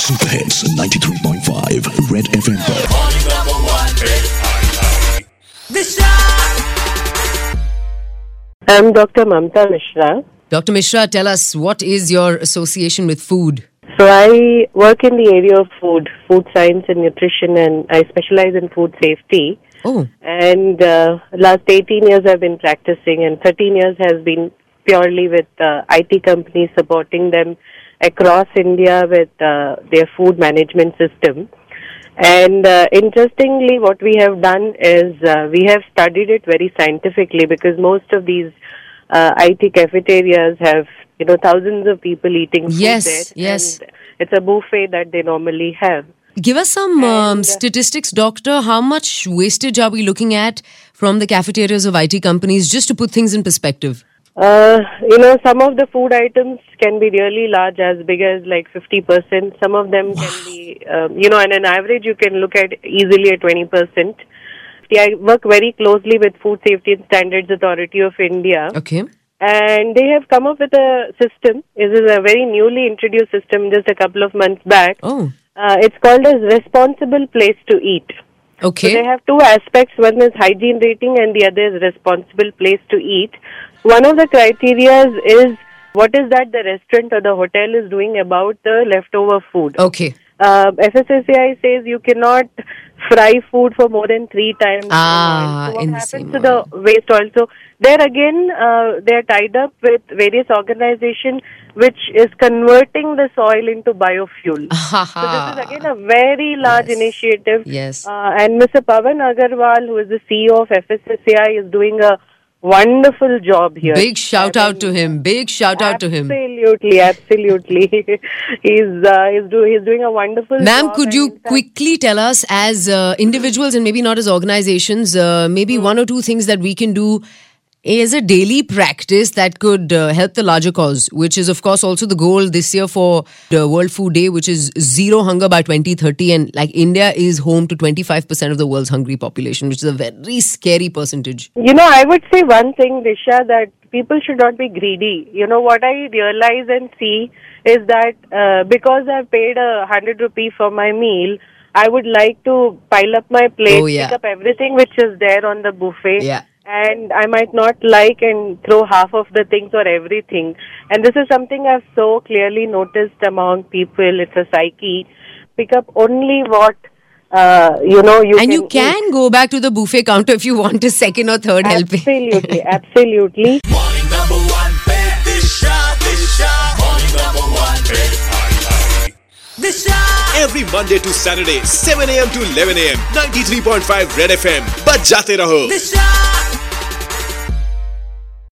Super Hits 93.5 Red FM पर। I'm Dr. Mamta Mishra. Dr. Mishra, tell us, what is your association with food? So I work in the area of food science and nutrition, and I specialize in food safety. Oh. And last 18 years I've been practicing, and 13 years has been purely with IT companies, supporting them across India with their food management system. And interestingly, what we have done is we have studied it very scientifically, because most of these IT cafeterias have, thousands of people eating food there. Yes. And it's a buffet that they normally have. Give us some statistics, doctor. How much wastage are we looking at from the cafeterias of IT companies, just to put things in perspective? Some of the food items can be really large, as big as like 50%. Some of them can be, on an average, you can look at easily at 20%. I work very closely with Food Safety and Standards Authority of India. Okay. And they have come up with a system. This is a very newly introduced system just a couple of months back. Oh. It's called as Responsible Place to Eat. Okay. So they have two aspects. One is hygiene rating and the other is responsible place to eat. One of the criteria is what is that the restaurant or the hotel is doing about the leftover food. Okay. FSSAI says you cannot fry food for more than 3 times. So what in the happens same to the waste also? There again, they are tied up with various organizations which is converting the soil into biofuel. So this is again a very large initiative. Yes. And Mr. Pawan Agarwal, who is the CEO of FSSAI, is doing a wonderful job here. Big shout out to him. Absolutely. He's doing a wonderful job. Ma'am, could you quickly tell us, as individuals and maybe not as organizations, maybe one or two things that we can do as a daily practice that could help the larger cause, which is of course also the goal this year for the World Food Day, which is zero hunger by 2030, and like India is home to 25% of the world's hungry population, which is a very scary percentage. I would say one thing, Disha, that people should not be greedy. What I realize and see is that because I've paid 100 rupees for my meal, I would like to pile up my plate, pick up everything which is there on the buffet. Yeah. And I might not like and throw half of the things or everything. And this is something I've so clearly noticed among people. It's a psyche. Pick up only what, you can go back to the buffet counter if you want a second or third helping. Absolutely. Morning number one, Disha. Morning number one, Disha. Every Monday to Saturday, 7 a.m. to 11 a.m. 93.5 Red FM. बज जाते रहो.